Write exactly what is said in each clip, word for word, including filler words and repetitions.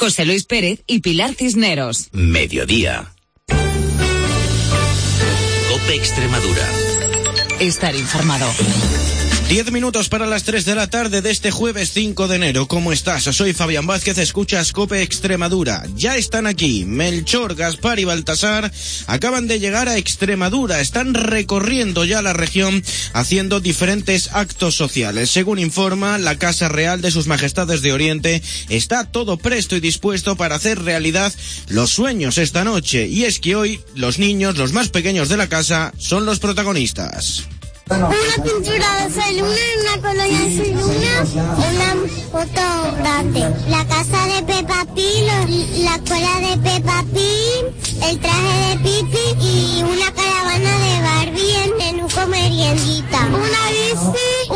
José Luis Pérez y Pilar Cisneros. Mediodía. COPE Extremadura. Estar informado. Diez minutos para las tres de la tarde de este jueves cinco de enero. ¿Cómo estás? Soy Fabián Vázquez, escuchas COPE Extremadura. Ya están aquí. Melchor, Gaspar y Baltasar acaban de llegar a Extremadura. Están recorriendo ya la región haciendo diferentes actos sociales. Según informa la Casa Real de Sus Majestades de Oriente, está todo presto y dispuesto para hacer realidad los sueños esta noche. Y es que hoy los niños, los más pequeños de la casa, son los protagonistas. Una pintura de soy luna, una colonia de soy luna, una foto grande. La casa de Peppa Pig, la escuela de Peppa Pig, el traje de Pipi y una caravana de Barbie en Tenuco Meriendita. Una bici,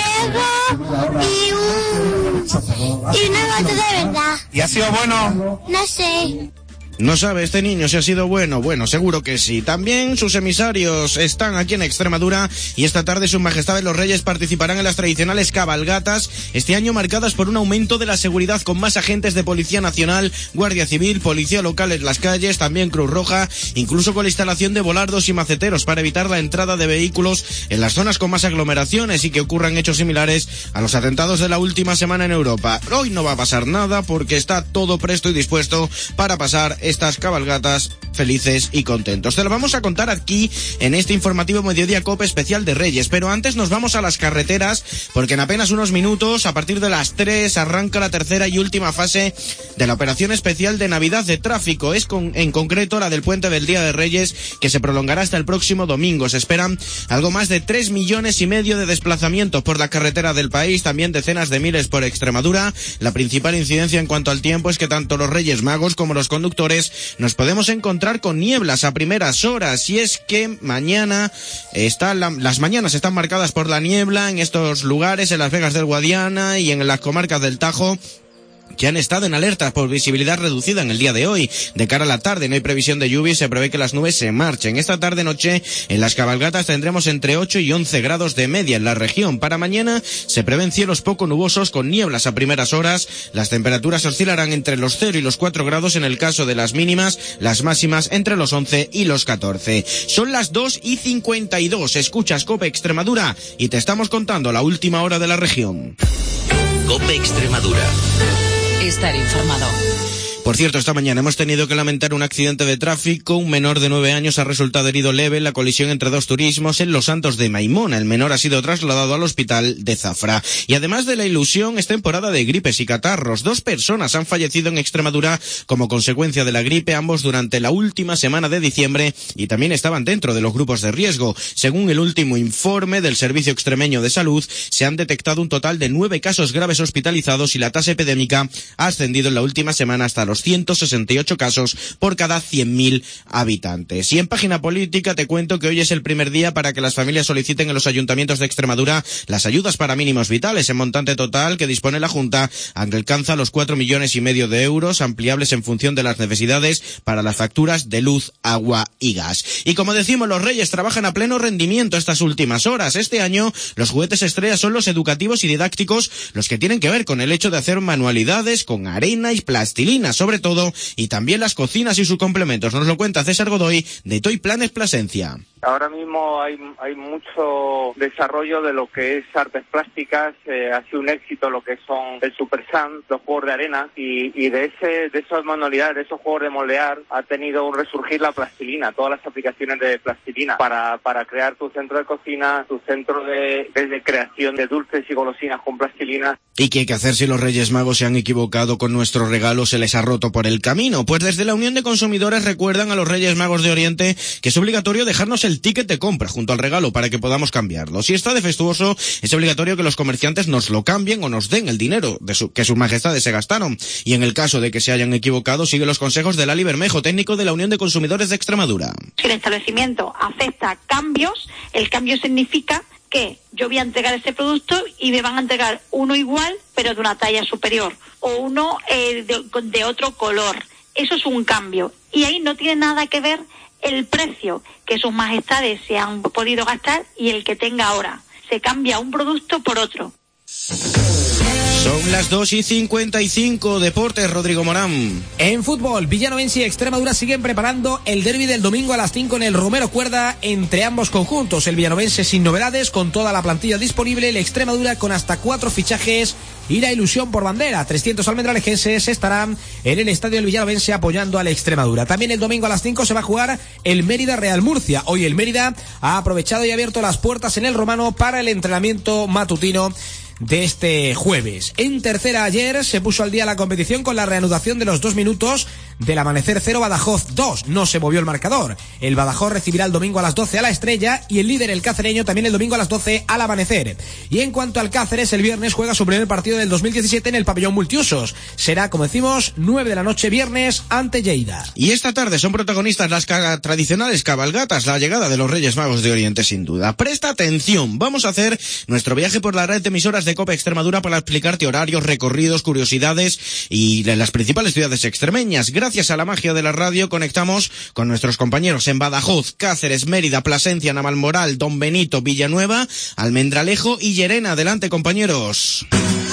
un Lego y un... y una gato de verdad. ¿Y ha sido bueno? No sé. No sabe este niño si ha sido bueno. Bueno, seguro que sí. También sus emisarios están aquí en Extremadura y esta tarde sus majestades los reyes participarán en las tradicionales cabalgatas, este año marcadas por un aumento de la seguridad con más agentes de Policía Nacional, Guardia Civil, Policía Local en las calles, también Cruz Roja, incluso con la instalación de volardos y maceteros para evitar la entrada de vehículos en las zonas con más aglomeraciones y que ocurran hechos similares a los atentados de la última semana en Europa. Hoy no va a pasar nada porque está todo presto y dispuesto para pasar estas cabalgatas felices y contentos. Te lo vamos a contar aquí en este informativo Mediodía COPE especial de Reyes, pero antes nos vamos a las carreteras porque en apenas unos minutos, a partir de las tres, arranca la tercera y última fase de la operación especial de Navidad de tráfico. Es con, en concreto la del puente del Día de Reyes, que se prolongará hasta el próximo domingo. Se esperan algo más de tres millones y medio de desplazamientos por la carretera del país, también decenas de miles por Extremadura. La principal incidencia en cuanto al tiempo es que tanto los Reyes Magos como los conductores nos podemos encontrar con nieblas a primeras horas, y es que mañana está la, las mañanas están marcadas por la niebla en estos lugares, en Las Vegas del Guadiana y en las comarcas del Tajo, que han estado en alerta por visibilidad reducida en el día de hoy. De cara a la tarde no hay previsión de lluvia y se prevé que las nubes se marchen. Esta tarde-noche en las cabalgatas tendremos entre ocho y once grados de media en la región. Para mañana se prevén cielos poco nubosos con nieblas a primeras horas. Las temperaturas oscilarán entre los cero y los cuatro grados en el caso de las mínimas, las máximas entre los once y los catorce. Son las dos y cincuenta y dos. Escuchas COPE Extremadura y te estamos contando la última hora de la región. COPE Extremadura. Estar informado. Por cierto, esta mañana hemos tenido que lamentar un accidente de tráfico. Un menor de nueve años ha resultado herido leve en la colisión entre dos turismos en Los Santos de Maimona. El menor ha sido trasladado al hospital de Zafra. Y además de la ilusión, es temporada de gripes y catarros. Dos personas han fallecido en Extremadura como consecuencia de la gripe, ambos durante la última semana de diciembre, y también estaban dentro de los grupos de riesgo. Según el último informe del Servicio Extremeño de Salud, se han detectado un total de nueve casos graves hospitalizados y la tasa epidémica ha ascendido en la última semana hasta los ciento sesenta y ocho casos por cada cien mil habitantes. Y en página política te cuento que hoy es el primer día para que las familias soliciten en los ayuntamientos de Extremadura las ayudas para mínimos vitales. En montante total que dispone la Junta alcanza los cuatro millones y medio de euros, ampliables en función de las necesidades para las facturas de luz, agua y gas. Y como decimos, los Reyes trabajan a pleno rendimiento estas últimas horas. Este año los juguetes estrella son los educativos y didácticos, los que tienen que ver con el hecho de hacer manualidades con arena y plastilina, sobre todo, y también las cocinas y sus complementos. Nos lo cuenta César Godoy de Toy Planes Plasencia. Ahora mismo hay, hay mucho desarrollo de lo que es artes plásticas, eh, ha sido un éxito lo que son el Super Sand, los juegos de arena, y, y de ese de esas manualidades, de esos juegos de moldear, ha tenido un resurgir la plastilina, todas las aplicaciones de plastilina, para, para crear tu centro de cocina, tu centro de, de, de creación de dulces y golosinas con plastilina. ¿Y qué hay que hacer si los Reyes Magos se han equivocado con nuestro regalo, se les ha roto por el camino? Pues desde la Unión de Consumidores recuerdan a los Reyes Magos de Oriente que es obligatorio dejarnos el ticket de compra junto al regalo para que podamos cambiarlo. Si está defectuoso, es obligatorio que los comerciantes nos lo cambien o nos den el dinero de su, que sus majestades se gastaron. Y en el caso de que se hayan equivocado, sigue los consejos de Lali Bermejo, técnico de la Unión de Consumidores de Extremadura. Si el establecimiento acepta cambios, el cambio significa que yo voy a entregar ese producto y me van a entregar uno igual, pero de una talla superior, o uno eh, de, de otro color. Eso es un cambio. Y ahí no tiene nada que ver el precio que sus majestades se han podido gastar y el que tenga ahora. Se cambia un producto por otro. Son las dos y cincuenta y cinco, Deportes, Rodrigo Morán. En fútbol, Villanovense y Extremadura siguen preparando el derbi del domingo a las cinco en el Romero Cuerda entre ambos conjuntos. El Villanovense sin novedades, con toda la plantilla disponible, el Extremadura con hasta cuatro fichajes y la ilusión por bandera. trescientos almendralejenses estarán en el estadio del Villanovense apoyando al Extremadura. También el domingo a las cinco se va a jugar el Mérida Real Murcia. Hoy el Mérida ha aprovechado y abierto las puertas en el Romano para el entrenamiento matutino de este jueves. En tercera, ayer se puso al día la competición con la reanudación de los dos minutos del Amanecer cero Badajoz dos. No se movió el marcador. El Badajoz recibirá el domingo a las doce a la Estrella y el líder, el Cacereño, también el domingo a las doce al Amanecer. Y en cuanto al Cáceres, el viernes juega su primer partido del dos mil diecisiete en el pabellón multiusos. Será, como decimos, nueve de la noche viernes ante Lleida. Y esta tarde son protagonistas las ca- tradicionales cabalgatas, la llegada de los Reyes Magos de Oriente, sin duda. Presta atención, vamos a hacer nuestro viaje por la red de emisoras de COPE Extremadura para explicarte horarios, recorridos, curiosidades y las principales ciudades extremeñas. Gracias a la magia de la radio conectamos con nuestros compañeros en Badajoz, Cáceres, Mérida, Plasencia, Navalmoral, Don Benito, Villanueva, Almendralejo y Llerena. Adelante, compañeros.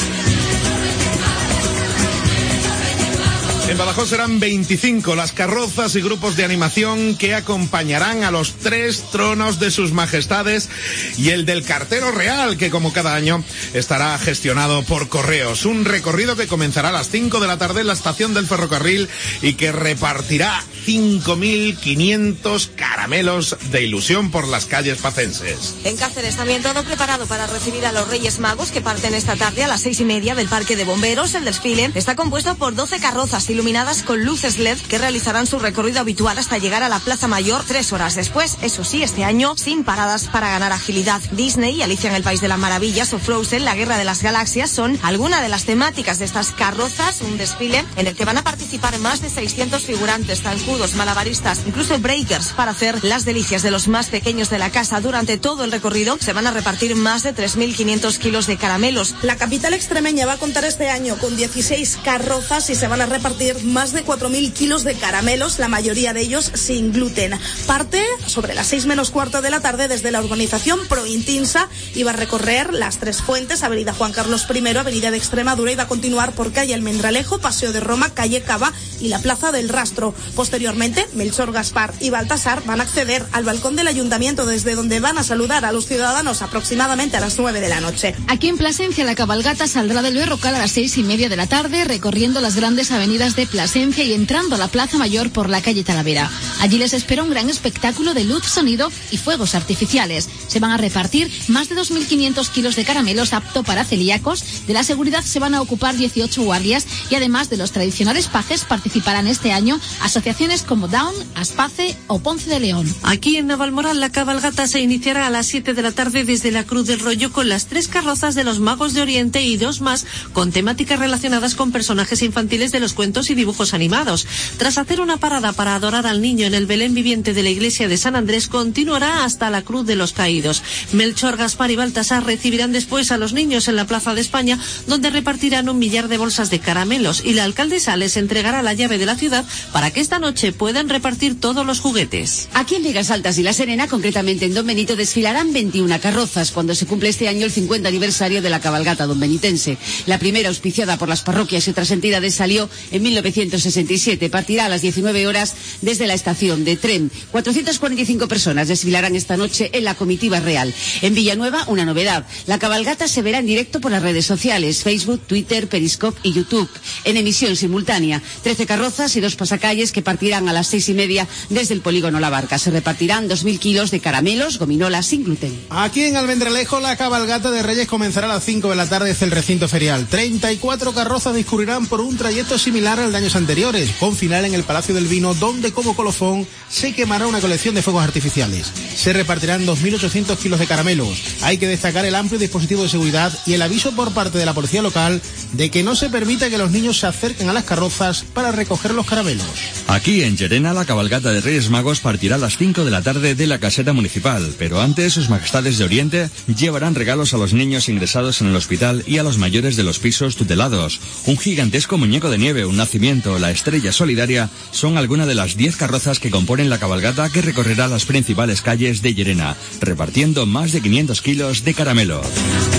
En Badajoz serán veinticinco las carrozas y grupos de animación que acompañarán a los tres tronos de sus majestades y el del cartero real, que como cada año estará gestionado por correos. Un recorrido que comenzará a las cinco de la tarde en la estación del ferrocarril y que repartirá cinco mil quinientos caramelos de ilusión por las calles pacenses. En Cáceres también todo preparado para recibir a los Reyes Magos, que parten esta tarde a las seis y media del Parque de Bomberos. El desfile está compuesto por doce carrozas iluminadas con luces L E D que realizarán su recorrido habitual hasta llegar a la Plaza Mayor tres horas después. Eso sí, este año sin paradas para ganar agilidad. Disney, Alicia en el País de las Maravillas o Frozen, la Guerra de las Galaxias son algunas de las temáticas de estas carrozas. Un desfile en el que van a participar más de seiscientos figurantes, zancudos, malabaristas, incluso breakers, para hacer las delicias de los más pequeños de la casa. Durante todo el recorrido se van a repartir más de tres mil quinientos kilos de caramelos. La capital extremeña va a contar este año con dieciséis carrozas y se van a repartir más de cuatro mil kilos de caramelos, la mayoría de ellos sin gluten. Parte sobre las seis menos cuarto de la tarde desde la organización Prointinsa y va a recorrer las Tres Fuentes, Avenida Juan Carlos primero, Avenida de Extremadura, y va a continuar por calle Almendralejo, Paseo de Roma, calle Cava y la Plaza del Rastro. Posteriormente, Melchor, Gaspar y Baltasar van a acceder al balcón del ayuntamiento, desde donde van a saludar a los ciudadanos aproximadamente a las nueve de la noche. Aquí en Plasencia, la cabalgata saldrá del Berrocal a las seis y media de la tarde, recorriendo las grandes avenidas de Plasencia y entrando a la Plaza Mayor por la calle Talavera. Allí les espera un gran espectáculo de luz, sonido y fuegos artificiales. Se van a repartir más de dos mil quinientos kilos de caramelos apto para celíacos. De la seguridad se van a ocupar dieciocho guardias y además de los tradicionales pajes participarán este año asociaciones como Down, Aspace o Ponce de León. Aquí en Navalmoral la cabalgata se iniciará a las siete de la tarde desde la Cruz del Rollo con las tres carrozas de los Magos de Oriente y dos más con temáticas relacionadas con personajes infantiles de los cuentos y dibujos animados. Tras hacer una parada para adorar al niño en el Belén viviente de la iglesia de San Andrés, continuará hasta la Cruz de los Caídos. Melchor, Gaspar y Baltasar recibirán después a los niños en la Plaza de España, donde repartirán un millar de bolsas de caramelos, y la alcaldesa les entregará la llave de la ciudad para que esta noche puedan repartir todos los juguetes. Aquí en Vegas Altas y La Serena, concretamente en Don Benito, desfilarán veintiuna carrozas cuando se cumple este año el cincuenta aniversario de la cabalgata donbenitense. La primera, auspiciada por las parroquias y otras entidades, salió en mil novecientos sesenta y siete. Partirá a las diecinueve horas desde la estación de tren. cuatrocientas cuarenta y cinco personas desfilarán esta noche en la comitiva real. En Villanueva, una novedad. La cabalgata se verá en directo por las redes sociales, Facebook, Twitter, Periscope y YouTube. En emisión simultánea, trece carrozas y dos pasacalles que partirán a las seis y media desde el polígono La Barca. Se repartirán dos mil kilos de caramelos, gominolas sin gluten. Aquí en Almendralejo, la cabalgata de Reyes comenzará a las cinco de la tarde desde el recinto ferial. treinta y cuatro carrozas discurrirán por un trayecto similar al de años anteriores, con final en el Palacio del Vino, donde como colofón se quemará una colección de fuegos artificiales. Se repartirán dos mil ochocientos kilos de caramelos. Hay que destacar el amplio dispositivo de seguridad y el aviso por parte de la policía local de que no se permite que los niños se acerquen a las carrozas para recoger los caramelos. Aquí en Llerena, la cabalgata de Reyes Magos partirá a las cinco de la tarde de la caseta municipal, pero antes sus majestades de Oriente llevarán regalos a los niños ingresados en el hospital y a los mayores de los pisos tutelados. Un gigantesco muñeco de nieve, un nacimiento, la estrella solidaria, son algunas de las diez carrozas que componen la cabalgata que recorrerá las principales calles de Llerena, repartiendo más de quinientos kilos de caramelo.